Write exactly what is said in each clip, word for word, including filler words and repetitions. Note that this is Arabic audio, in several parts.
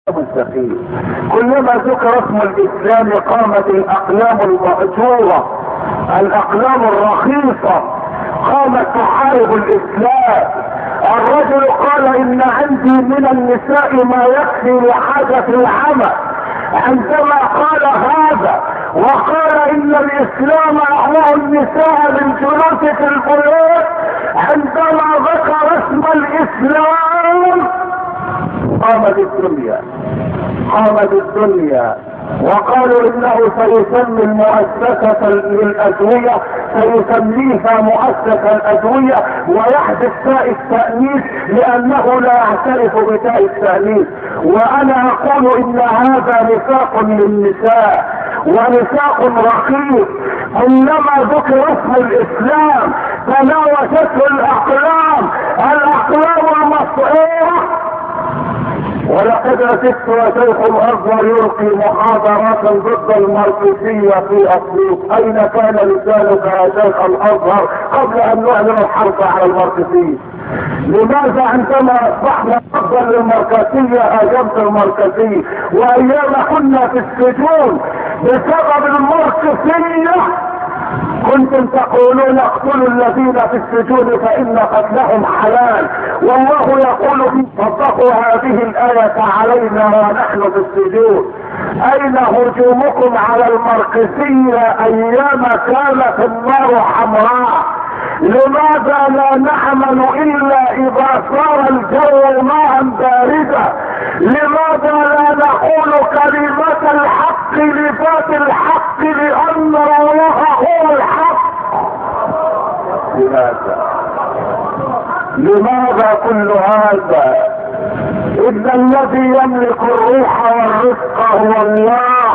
مستقيم. كلما ذكر اسم الاسلام قامت الاقلام المأجورة، الاقلام الرخيصة قامت تحارب الاسلام. الرجل قال ان عندي من النساء ما يكفي لحاجة العمل. عندما قال هذا وقال ان الاسلام امر النساء بالجلوس في البيوت، عندما ذكر اسم الاسلام قامت الدنيا قامت الدنيا وقالوا انه سيسمي المؤسسة للادوية سيسميها مؤسسة الادوية ويحدث تاء التأنيث لانه لا يعترف بتاء التأنيث. وانا اقول ان هذا نفاق للنساء ونفاق رقيق. كلما ذكر اسم الاسلام تناوشته الاقلام الاقلام المسعورة. ولقد اتيت وشيخ الازهر يلقي محاضرات ضد الماركسية في اسيوط. اين كان لسانك يا شيخ الازهر قبل ان نعلن الحرب على الماركسية؟ لماذا عندما اصبحنا ضدا للماركسية اجبت الماركسية؟ وايام كنا في السجون بسبب الماركسية كنتم تقولون اقتلوا الذين في السجون فان قتلهم حلال، والله يقول طبقوا هذه الآية علينا ونحن في السجون. اين هجومكم على الماركسية ايام كانت النار حمراء؟ لماذا لا نعمل الا اذا صار الجو ماء باردا؟ لماذا لا نقول كلمة الحق لذات الحق لان الله هو الحق؟ لماذا لماذا كل هذا؟ إن الذي يملك الروح والرزق هو الله.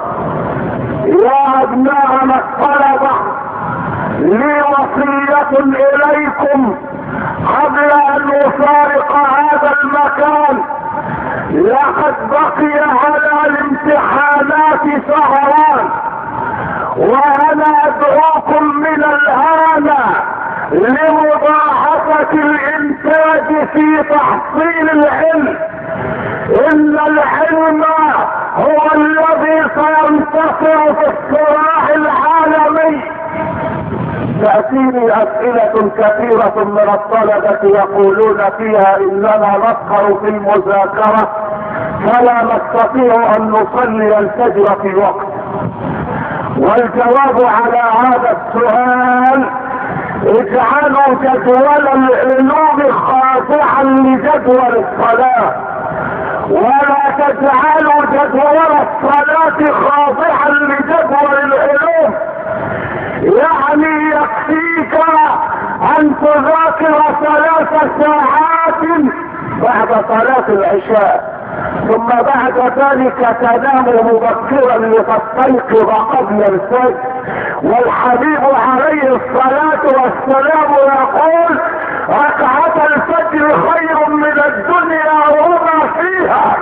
يا ابناءنا الطلبة لي وصية اليكم قبل ان افارق هذا المكان. لقد بقي على الامتحانات شهران وانا ادعوكم من الان لمضاعفة الانتاج في تحصيل العلم. ان العلم هو الذي سينتصر في الصراع العالمي. تأتيني اسئلة كثيرة من الطلبة يقولون فيها اننا نسهر في المذاكرة فلا نستطيع ان نصلي الفجر في وقت. والجواب على هذا السؤال اجعلوا جدول العلوم خاضعا لجدول الصلاة، ولا تجعلوا جدول الصلاة خاضعا لجدول العلوم. يعني يكفيك ان تذاكر ثلاث ساعات بعد صلاة العشاء، ثم بعد ذلك تنام مبكرا لتستيقظ قبل الفجر. والحبيب عليه الصلاة والسلام يقول ركعة الفجر خير من الدنيا وما فيها.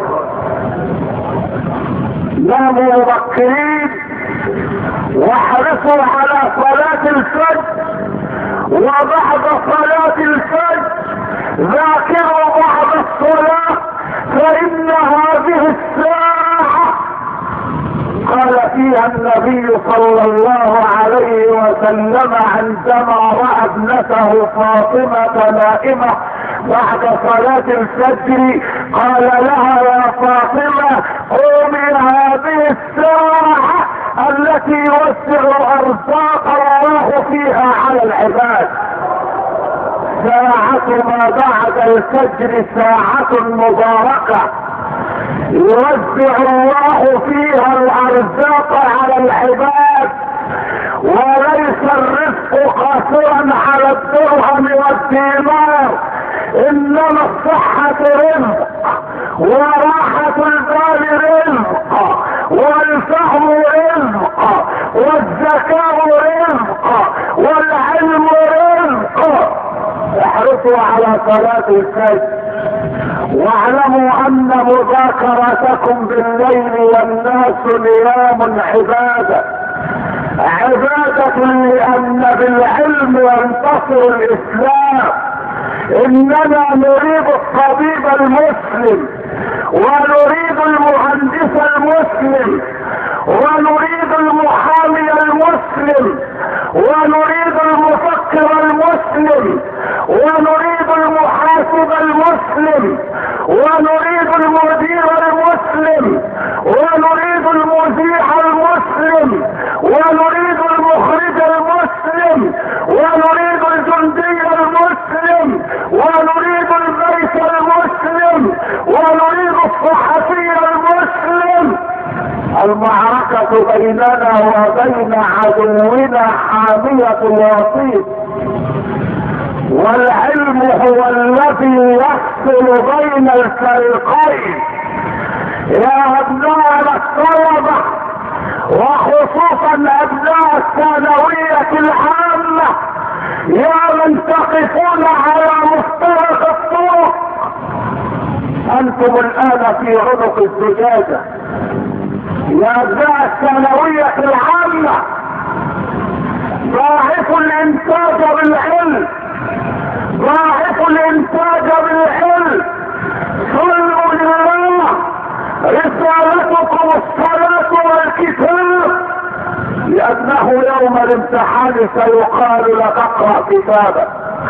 ناموا مبكرين واحرصوا على صلاة الفجر، وبعد صلاة الفجر ذاكروا بعد الصلاة، فإن هذه الساعة قال فيها النبي صلى الله عليه وسلم عندما رأى ابنته فاطمة نائمة بعد صلاة الفجر قال لها يا فاطمة قومي، هذه الساعة التي يوسع ارزاق الله فيها على العباد. ساعة ما بعد الفجر ساعة مباركة يوزع الله فيها الارزاق على العباد، وليس الرزق قاصرا على الدرهم والدينار، انما الصحة رزق، وراحة البال رزق، والفهم رزق، والزكاة رزق، والعلم رزق. احرصوا على صلاة الفجر، واعلموا ان مذاكرتكم بالليل والناس نيام عبادة عبادة لان بالعلم ينتصر الاسلام. اننا نريد الطبيب المسلم ونريد المهندس المسلم، ونريد المحامي المسلم، ونريد المفكر المسلم، ونريد المحاسب المسلم، ونريد المدير المسلم، ونريد المذيع المسلم، ونريد المخرج المسلم، ونريد الجندي المسلم، ونريد البيت المسلم، ونريد الصحفي المسلم. المعركة بيننا وبين عدونا حامية الوسيط، والعلم هو الذي يفصل بين الفريقين. يا ابناء الطلبة وخصوصا ابناء الثانوية العامة، يا من تقفون على مفترق الطرق، انتم الان في عنق الزجاجة. يا ابناء الثانوية العامة، ضاعفوا الانتاج بالعلم، ضاعفوا الانتاج بالعلم، صلوا لله. رسالتكم الصلاة والكتاب، لأنه يوم الامتحان سيقال لك اقرأ كتابك.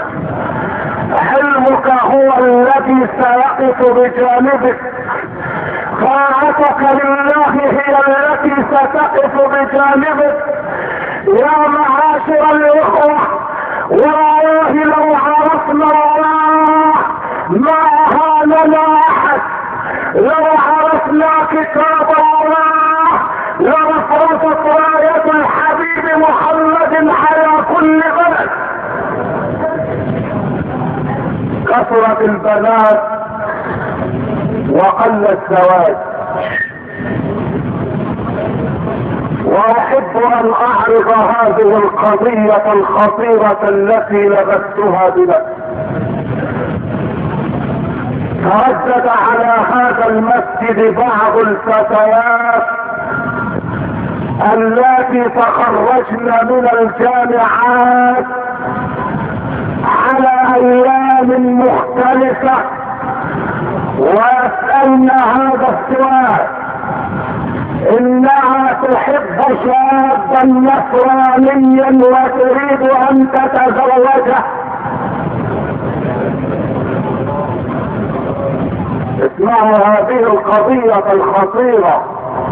علمك هو الذي سيقف بجانبك، طاعتك لله هي التي ستقف بجانبك. يا معاشر الإخوة، والله لو عرفنا الله ما هاننا أحد، لو عرفنا كتاب الله لرفرفت راية الحبيب محمد على كل بلد. كثرت البنات وقل الزواج، واحب ان اعرض هذه القضية الخطيرة التي لبستها بنفسي. تردد على هذا المسجد بعض الفتيات التي تخرجن من الجامعات على ايام مختلفة، ويسألن هذا السؤال: انها تحب شابا نصرانيا وتريد ان تتزوجه. اسمعوا هذه القضية الخطيرة،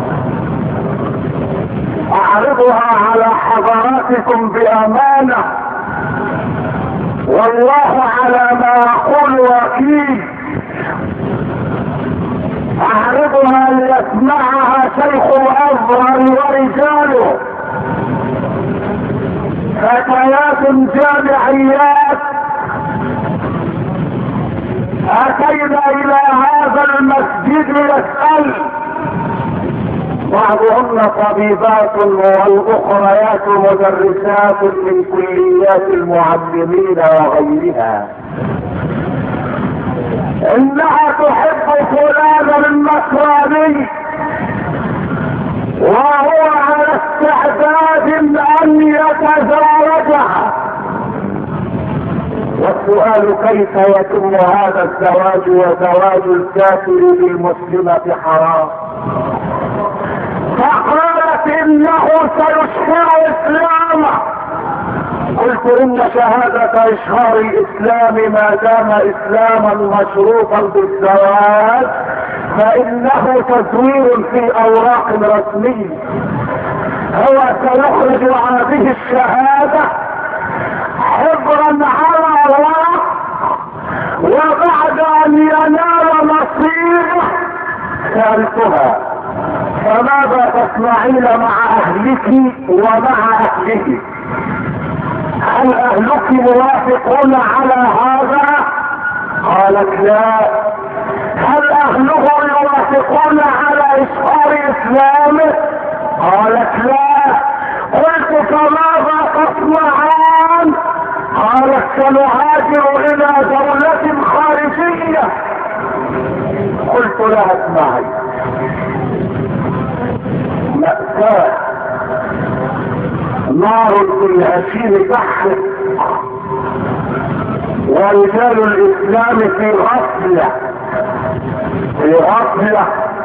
اعرضها على حضراتكم بامانة، والله على ما اقول وكيل. اعرضها ليسمعها شيخ الازهر ورجاله. فتيات جامعيات اتينا الى هذا المسجد يسأل، بعضهن طبيبات والاخريات مدرسات من كليات المعلمين وغيرها، انها تحب فلانا النصراني وهو على استعداد ان يتزوجها. والسؤال: كيف يتم هذا الزواج وزواج الكافر بالمسلمة حرام؟ فقالت انه سيشهر اسلامه. قلت: ان شهادة اشهار الاسلام ما دام اسلاما مشروطا بالزواج فانه تزوير في اوراق رسمية. هو سيخرج هذه الشهادة حبرا على ورق، وبعد ان ينال نصيبه سألتها: فماذا تصنعين مع اهلك ومع اهله؟ هل اهلك موافقون على هذا؟ قالت: لا. هل اهله يوافقون على اشهار اسلامه؟ قالت: لا. قلت: فماذا تصنعان؟ قالت: سنهاجر الى دولة خارجية. قلت لها: اسمعي، مأساة، نار في الهشيم تحرق، ورجال الاسلام في غفلة، في غفلة.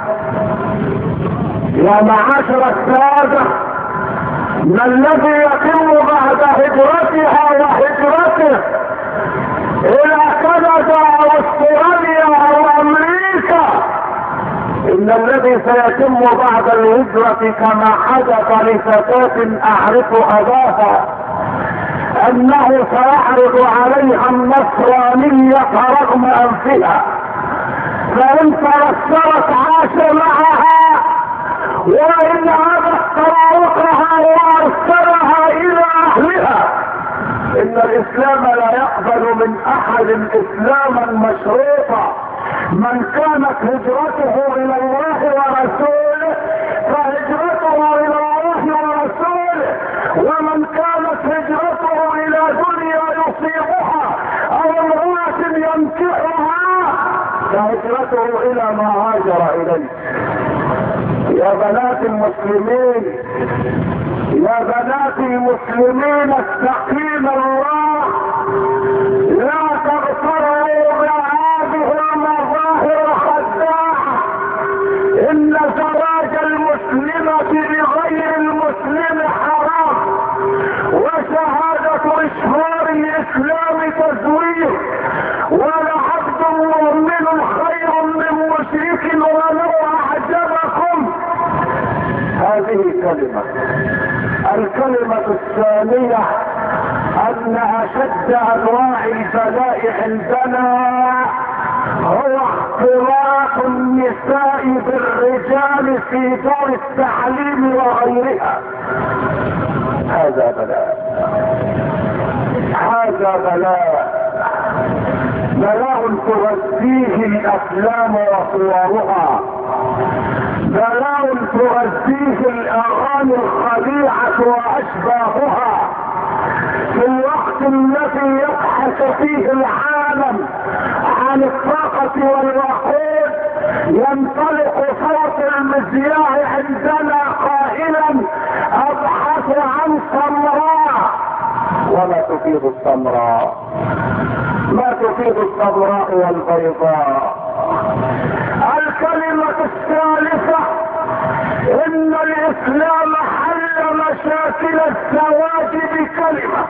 يا معاشر السادة، ما الذي يتم بعد هجرتها وهجرته الى كندا او استراليا او امريكا؟ ان الذي سيتم بعد الهجرة كما حدث لفتاة اعرف اباها، انه سيعرض عليها النصرانية رغم انفها، فان تبصرت عاش معها، وان عادت طريقها وارسلها الى اهلها. ان الاسلام لا يقبل من احد اسلاما مشروطا. من كانت هجرته الى الله ورسوله فهجرته الى الله ورسوله، ومن كانت هجرته الى دنيا يصيبها او امرأة ينكحها فهجرته الى ما هاجر اليه. يا بنات المسلمين، يا بنات المسلمين اتقين الله، لا تغتروا بهذه المظاهر الخداعة. ان زواج المسلمة بغير المسلم حرام، وشهادة اشهار الاسلام تزوير، ولعبد مؤمن خير من مشرك ولو اعجبكم. هذه كلمة. الكلمة الثانية ان اشد انواع البلاء عندنا هو اختلاط النساء بالرجال في دور التعليم وغيرها. هذا بلاء، هذا بلاء، بلاء تغذيه الافلام وصورها، بلاء تغذيه الاغاني الخليعة واشباهها. في الوقت الذي يبحث فيه العالم عن الطاقة والوقود ينطلق صوت المذياع عندنا قائلا ابحث عن سمراء، وما تفيد السمراء؟ ما تفيد السمراء والبيضاء. الكلمة الثالثة ان الاسلام حل مشاكل الزواج بكلمة.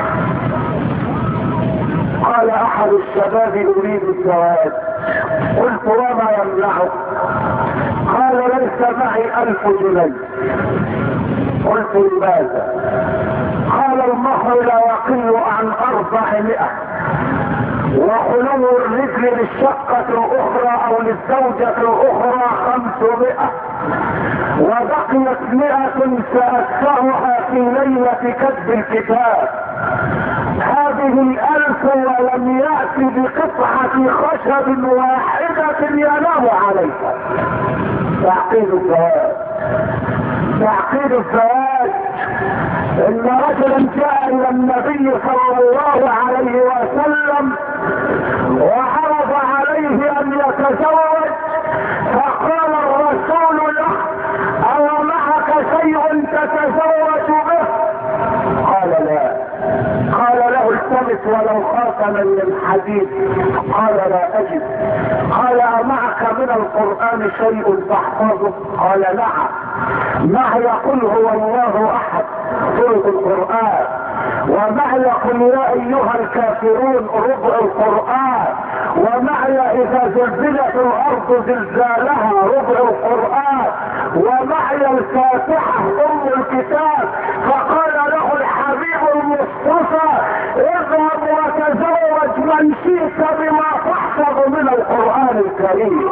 قال احد الشباب اريد الزواج، قلت وما يمنعك؟ قال ليس معي الف جنيه. قلت لماذا؟ قال المهر لا يقل عن اربعمائة، وخلو الرجل للشقة الاخرى او للزوجة الاخرى خمسمائة، وبقيت مئة سأدفعها في ليلة كتب الكتاب. هذه الالف ولم يأتي بقطعة خشب واحدة ينام عليها. تعقيد الزواج، تعقيد الزواج. ان رجلا جاء الى النبي صلى الله عليه وسلم وعرض عليه ان يتزوج، فقال الرسول له او معك شيء تتزوج به؟ قال لا. قال له التمس ولو خاتما من حديد. قال لا اجد. قال امعك من القرآن شيء تحفظه؟ قال نعم. معي قل هو الله احد سورة القرآن، ومعي قل يا ايها الكافرون ربع القرآن، ومعي اذا زلزلت الارض زلزالها ربع القرآن، ومعي الفاتحة ام الكتاب. فقال له الحبيب المصطفى اذهب وتزوج من شئت بما تحفظ من القرآن الكريم.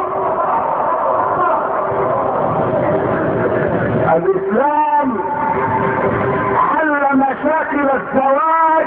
الاسلام حل مشاكل الزواج،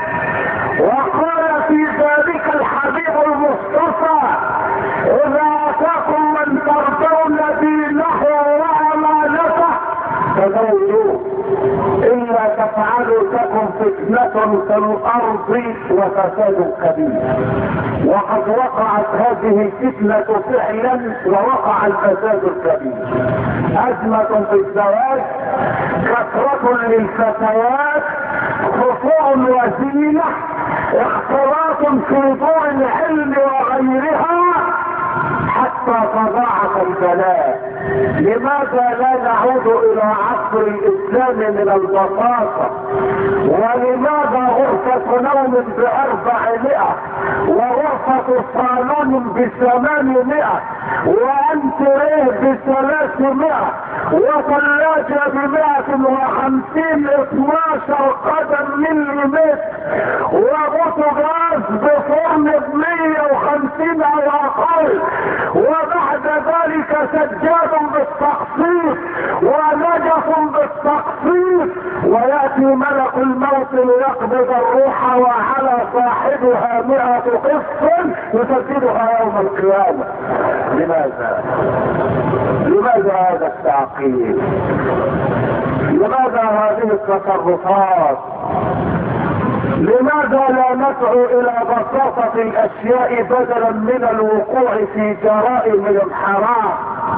وقال في ذلك الحبيب المصطفى اذا اتاكم من ترضون دينه وامانته فزوجوه، الا تفعلوا تكن فتنة في الارض وفساد كبير. وقد وقعت هذه الفتنة فعلا ووقع الفساد الكبير. ازمة في الزواج، كثرة للفتيات، خفوع وزينة، اختلاط في دور العلم وغيرها، حتى حتى تضاعف البلاء. لماذا لا نعود الى عصر الاسلام من البساطة؟ ولماذا غرفة نوم باربعمائة وغرفة صالون بثمانمائة وانتريه بثلاثمائة وثلاجة بمائة وخمسين اثناشر قدم مليمتر وبوتاجاز بفرن بمية وخمسين او اقل، وبعد ذلك سجاد بالتقسيط ونجف بالتقسيط، وياتي ملك الموت ليقبض الروح وعلى صاحبها مئة قسط يسددها يوم القيامة. لماذا؟ لماذا هذا التعقيد؟ لماذا هذه التصرفات؟ لماذا لا ندعو الى بساطة الاشياء بدلا من الوقوع في جرائم الحرام؟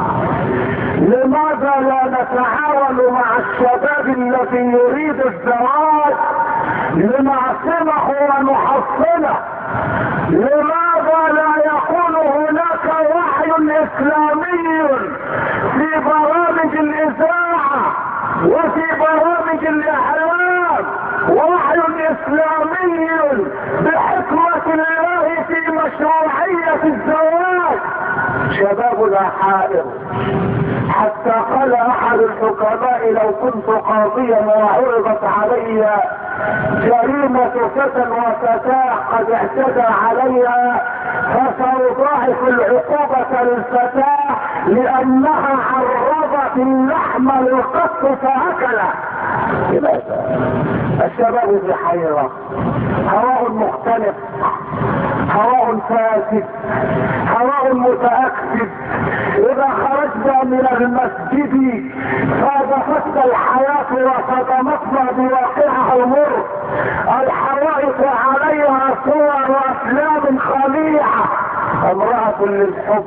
لماذا لا نتعاون مع الشباب الذي يريد الزواج لنعصمه ونحصنه؟ لماذا لا يكون هناك وحي اسلامي في برامج الاذاعة وفي برامج الاعلام، وحي اسلامي بحكمة الله في مشروعية الزواج؟ شبابنا حائر، حتى قال احد الحكماء لو كنت قاضيا وعرضت علي جريمة فتى وفتاة قد اعتدى عليها فسأضاعف العقوبة للفتاة لانها عرضت اللحم للقط فاكله. لماذا؟ الشباب في حيرة، هواء مختلف، هواء فاسد، هواء متأكد. اذا خرجنا من المسجد صادفتنا الحياة وصدمتنا بواقعها المر. الحوائط عليها صور وافلام خليعة. امرأة للحب،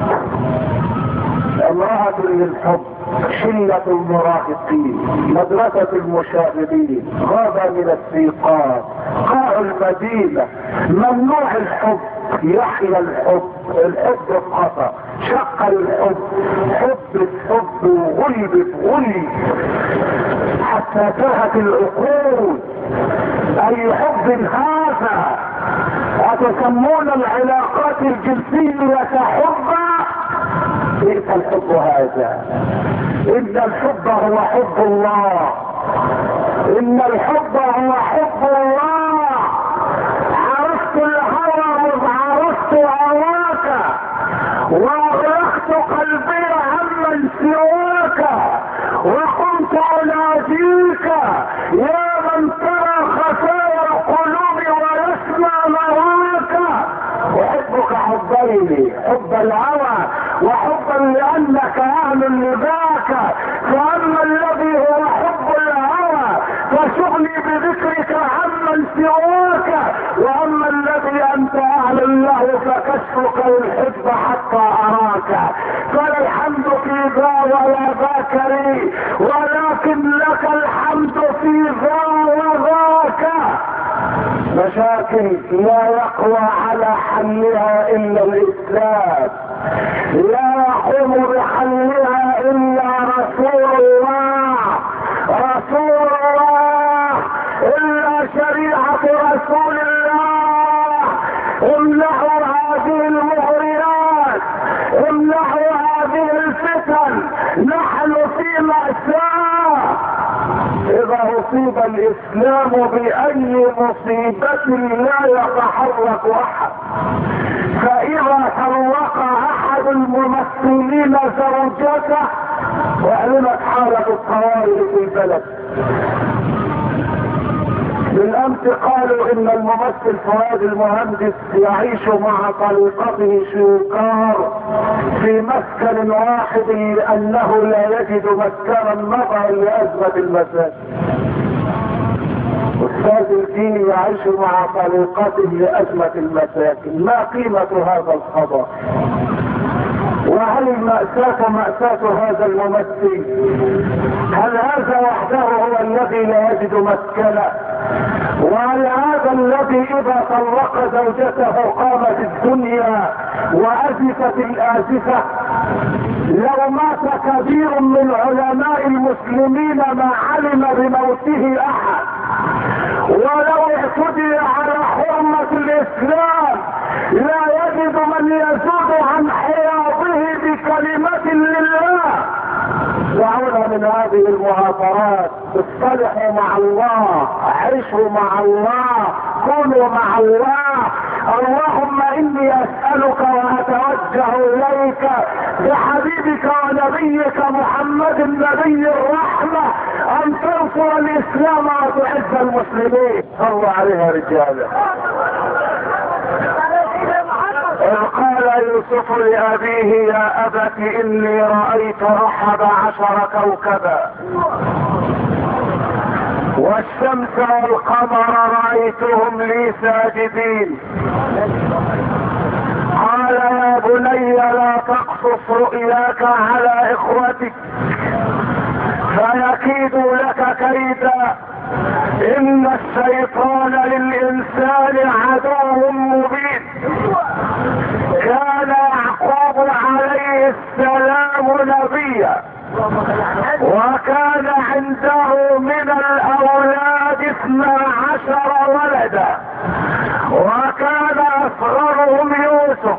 امرأة للحب، شلة المراهقين، مدرسة المشاغبين، غابة من السيقات، قاع المدينة، ممنوع الحب، يحيى الحب، الحب الخطأ، شق الحب، حب الحب وغلب غلب حتى تهت العقول. اي حب هذا؟ اتسمون العلاقات الجنسية حبا؟ ليس الحب هذا. ان الحب هو حب الله، ان الحب هو حب الله. عرفت الهوى مذ عرفت هواك واغلقت قلبي عمن سواك وقمت اناديك يا من ترى خفايا القلوب ويسمع مراك. احبك حبين، حب الهوى وحبا لانك اهل لذاك. فاما الذي هو حب الهوى فشغلي بذكرك عمن سواك، واما الذي انت اهل له فكشفك الحب حتى اراك. فلا الحمد في ذا ولا ذاك لي، ولكن لك الحمد في ذا وذاك. مشاكل لا يقوى على حلها الا الاسلام، لا يقوم بحلها الا رسول الله، رسول الله، الا شريعة رسول الله. امنعوا هذه المغريات، امنعوا هذه الفتن، نحن في مأساة. اذا اصيب الاسلام باي مصيبة لا يتحرك احد. فاذا طلق احد الممثلين زوجته واعلنت حالة الطوارئ في البلد. بالامس قالوا ان الممثل فؤاد المهندس يعيش مع طليقته شوكار في مسكن واحد لانه لا يجد مسكنا نظرا لازمة المساجد. استاذ الدين يعيش مع طليقته لازمة المساكن. ما قيمة هذا الخبر؟ وهل المأساة مأساة هذا الممثل؟ هل هذا وحده هو الذي لا يجد مسكنا؟ وهل هذا الذي اذا طلق زوجته قامت الدنيا وازفت الازفة؟ لو مات كبير من علماء المسلمين ما علم بموته احد، ولو اعتدي على حرمة الاسلام لا يجد من يزود عن حياضه بكلمة لله. دعونا من هذه المعاصرات، اصطلحوا مع الله، عيشوا مع الله، كونوا مع الله. اللهم اني اسألك واتوجه اليك بحبيبك ونبيك محمد النبي الرحمة ان تنصر الاسلام وتعز المسلمين. صلوا عليها رجالا. إذ قال يوسف لأبيه يا أبت إني رأيت أحد عشر كوكبا والشمس والقمر رأيتهم لي ساجدين. قال يا بني لا تقصص رؤياك على إخوتك فيكيدوا لك كيدا إن الشيطان للإنسان عدو مبين. كان يعقوب عليه السلام نبيا وكان عنده من الأولاد اثنا عشر ولدا وكان أصغرهم يوسف.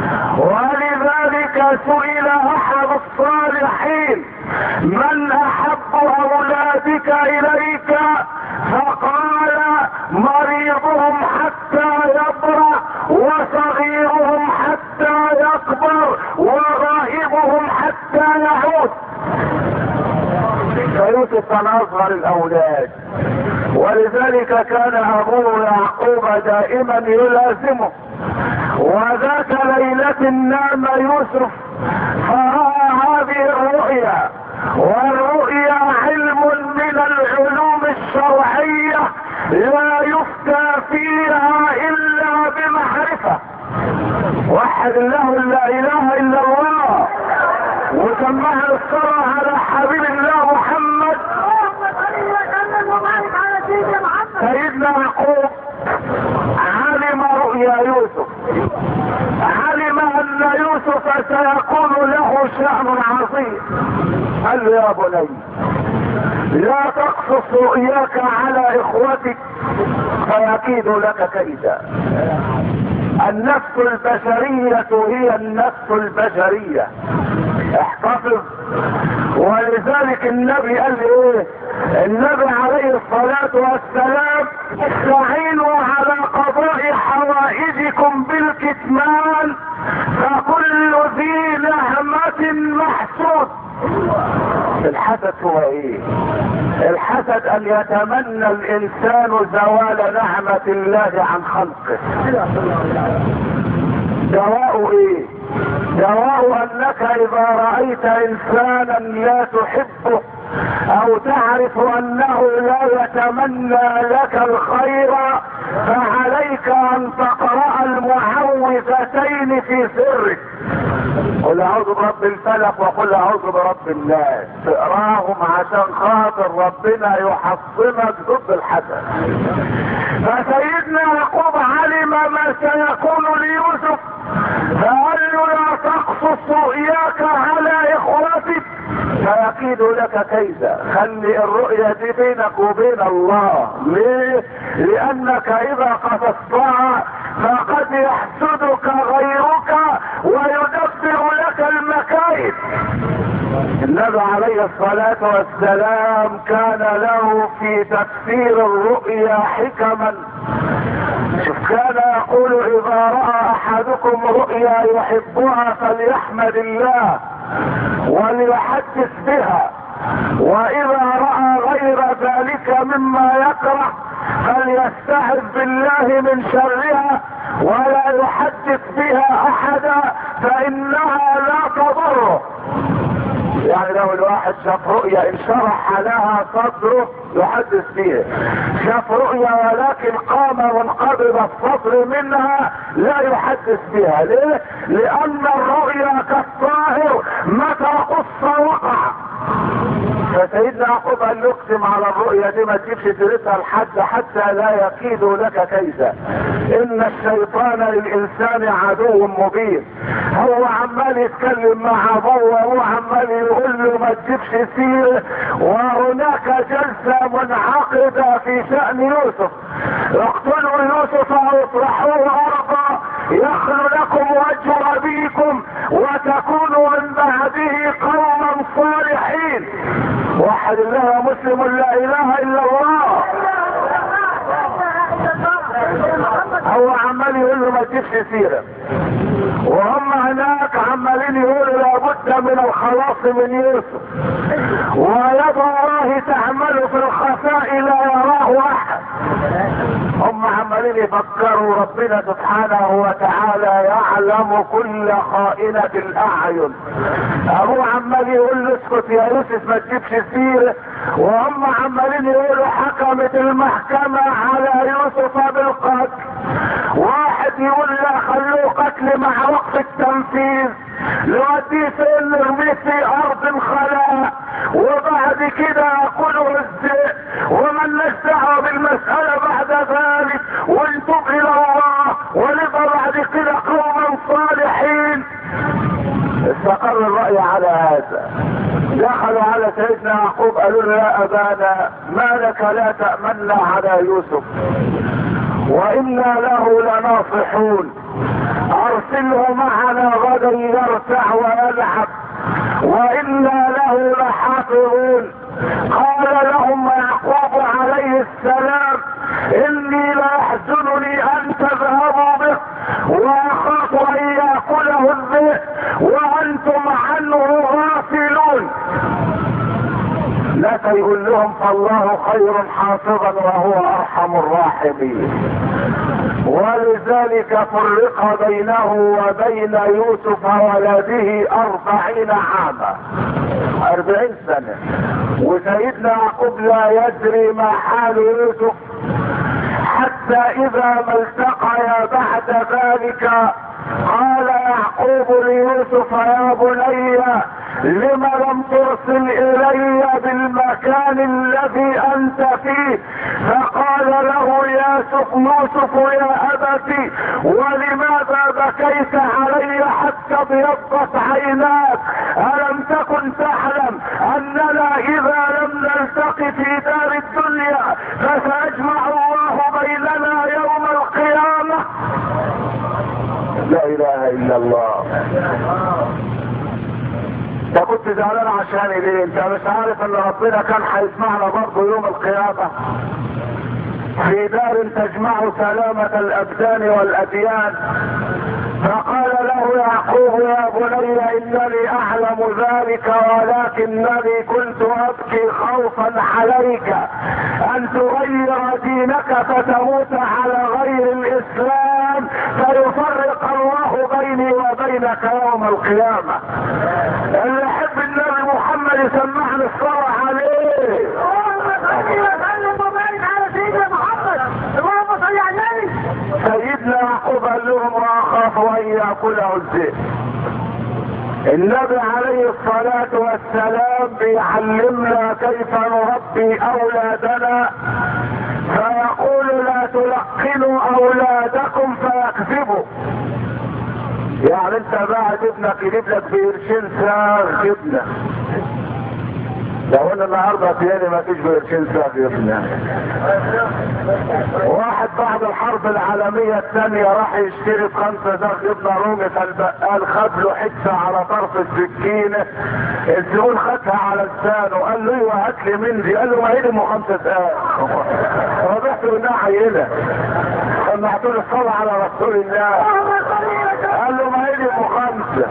ولذلك سئل أحد الصالحين من أحب أولادك إليك؟ فقال مريضهم حتى يبرأ وصغيرهم حتى يكبر وغائبهم حتى يعود. فيوسف كان أصغر الأولاد، ولذلك كان أبوه يعقوب دائما يلازمه. وذات ليلة نام يوسف فرأى هذه الرؤيا، والرؤيا علم من العلوم الشرعية لا يفتى فيها إلا بمعرفة. وحد الله لا إله إلا الله وسمعها الصلاة على حبيب الله محمد. سيدنا يعقوب علم رؤيا يوسف، علم ان يوسف سيكون له شأن عظيم. قال له يا بني لا تقصص رؤياك على اخوتك فيكيد لك كيدا. النفس البشرية هي النفس البشرية، احتفظ. ولذلك النبي قال ايه؟ النبي عليه الصلاة والسلام استعينوا على قضاء حوائجكم بالكتمان فكل ذي نعمة محسود. الحسد هو ايه؟ الحسد ان يتمنى الانسان زوال نعمة الله عن خلقه. دواء ايه؟ دواء انك اذا رأيت انسانا لا تحبه او تعرف انه لا يتمنى لك الخير فعليك ان تقرأ المعوذتين في سرك. قل اعوذ برب الفلق وقل اعوذ برب الناس، تقراهم عشان خاطر ربنا يحصنك ضد الحسد. فسيدنا يعقوب علم ما سيكون ليوسف فقال له لا تقصص رؤياك على اخوتك فيكيد لك كيدا. خلي الرؤية دي بينك وبين الله. ليه؟ لانك اذا قصصتها فقد يحسدك غيرك ويدبر لك المكائد. النبي عليه الصلاة والسلام كان له في تفسير الرؤيا حكما. شوف كان يقول اذا رأى احدكم رؤيا يحبها فليحمد الله وليحدث بها، واذا رأى غير ذلك مما يكره فليستعذ بالله من شرها ولا يحدث بها احدا فانها لا تضره. يعني لو الواحد شاف رؤيا انشرح لها صدره يحدث فيها، شاف رؤيا ولكن قام منقبض الصدر منها لا يحدث فيها. ليه؟ لان الرؤيا كالطاهر متى قص وقع. فسيدنا يعقوب قال له اقسم على الرؤيا دي ما تجيبش ترثها لحد حتى لا يكيد لك كيدا، ان الشيطان للانسان عدو مبين. هو عمال يتكلم مع ابوه وهو عمال يقول له ما تجيبش سيره، وهناك جلسه منعقده في شان يوسف، اقتلوا يوسف او اطرحوه ارضا يخلو لكم وجه ابيكم وتكونوا من بعده قوما صالحين. وحد الله مسلم لا اله الا الله. هو عمال يقول له ما تجيبش سيره، وهم هناك عمالين يقولوا لابد من الخلاص من يوسف، ويد الله تعمل في الخفاء لا يراه احد. هم عمالين يفكروا ربنا سبحانه وتعالى يعلم كل خائنة الاعين. ابوه عمال يقول له اسكت يا يوسف ما تجيبش سيره، وهم عمالين يقولوا حكمت المحكمة على يوسف بالقتل. واحد يقول لا خلوه قتل مع وقت التنفيذ، نوديه فين نرميه في ارض خلاء وبعد كده ياكله الذئب ومن دعوه بالمسألة بعد ذلك ونتوب الى الله ونبقى بعد كده قوما صالحين. استقر الرأي على هذا. دخلوا على سيدنا يعقوب قالوا له يا ابانا ما لك لا تأمنا على يوسف وإنا له لناصحون، أرسله معنا غدا يرتع ويلعب وإنا له لحافظون. قال لهم يعقوب عليه السلام إني ليحزنني أن تذهبوا به وأخاف أن يأكله الذئب وأنتم عنه غافلون. لا يقول لهم فالله خير حافظا وهو ارحم الراحمين. ولذلك فرق بينه وبين يوسف ولده اربعين عاما، اربعين سنة. وسيدنا يعقوب لا يدري ما حال يوسف حتى اذا ما التقيا بعد ذلك قال يعقوب ليوسف يا بني لم لم ترسل الي بالمكان الذي انت فيه؟ فقال له يوسف يوسف يا ابتي ولماذا بكيت علي حتى ابيضت عيناك؟ الم تكن تعلم اننا اذا لم نلتقي في دار الدنيا فسيجمع الله بيننا يوم القيامة؟ لا اله الا الله. انت كنت زعلان عشان ليه؟ انت مش عارف ان ربنا كان هيسمعنا برضه يوم القيامة في دار تجمع سلامة الابدان والاديان. فقال له يعقوب يا بني انني اعلم ذلك ولكنني كنت ابكي خوفا عليك ان تغير دينك فتموت على غير الاسلام فيفرق الله بيني وبينك يوم القيامة. اللي يحب النبي محمد يسمعني الصلاة عليه. سيدنا يعقوب قال لهم واخاف ان ياكله الذئب. النبي عليه الصلاة والسلام بيعلمنا كيف نربي اولادنا، فيقول لا تلقنوا اولادكم فيكذبوا. يعني انت بعد ابنك يجيب لك بقرشين ساغ جبنه، لو انا النهارده تاني ما فيش بقرشين ساغ جبنه. واحد بعد الحرب العالميه الثانيه راح يشتري خمسه ساغ جبنه رومي، فالبقال خد له حته على طرف السكينه، الزبون خدها على لسانه قال له ايوه هات لي من دي، قال له ما هي دي خمسه ساغ. ربحت له انها عينه، سمعت له الصلاه على رسول الله، قال له ما هي دي خمسه.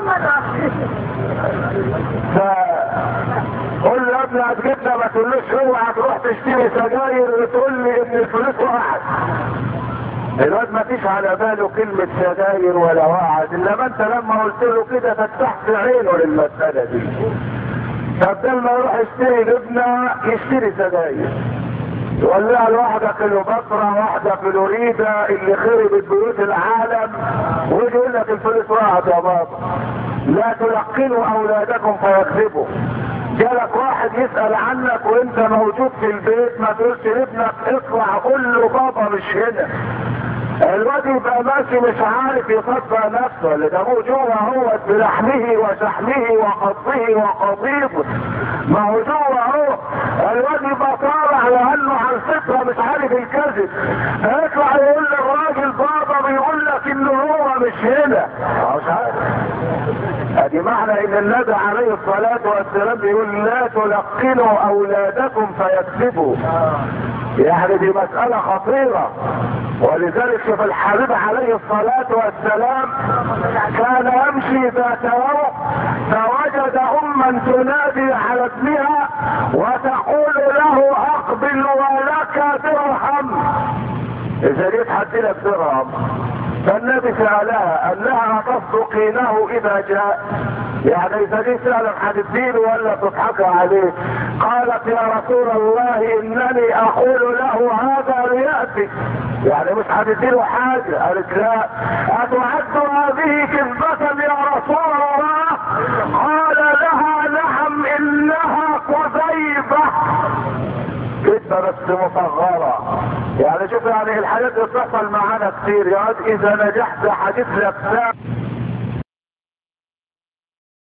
قول له يا ابني هتجيبنا ما تقولوش اوعى تروح تشتري سجاير وتقول لي ان الفلوس وقعت. الواد ما فيش على باله كلمة سجاير ولا وقعت، انما انت لما قلت له كده فتحت عينه للمسألة دي. فبدل ما يروح يشتري جبنة يشتري سجاير، يولع لواحدة كليوباترا واحدة فلوريدا اللي خربت بيوت العالم، ويجي يقول لك الفلوس وقعت يا بابا. لا تلقنوا اولادكم فيكذبوا. جالك واحد يسأل عنك وانت موجود في البيت، ما تقولش لابنك اطلع قول له بابا مش هنا. الواد يبقى ماشي مش عارف يصدق نفسه، اللي ده جوه هو بلحمه وشحمه وقضه وقضيبه، ما هو جوه هو. الواد يبقى طالع لانه على الفطره مش عارف الكذب، يطلع يقول للراجل بابا بيقول لك انه هو مش هنا، مش عارف. ادي معنى ان النبي عليه الصلاه والسلام بيقول لا تلقنوا اولادكم فيكذبوا. يعني دي مسألة خطيرة. ولذلك شوف الحبيب عليه الصلاة والسلام كان يمشي ذات يوم فوجد أما تنادي على ابنها وتقول له أقبل ولك درهم. إذا جيت حد لك درهم، فالنبي سألها قال لها تصدقينه إذا جاء؟ يعني اذا دي سألك هتديله ولا تضحك عليه؟ قالت يا رسول الله انني اقول له هذا ليأتي، يعني مش هتديله حاجة. قالت لا. اتعد هذه كذبة يا رسول الله؟ قال لها نعم انها كذيبة، كذبة بس مصغرة. يعني شوف يعني الحاجات اللي بتحصل معانا كتير، يعني اذا نجحت حديث لك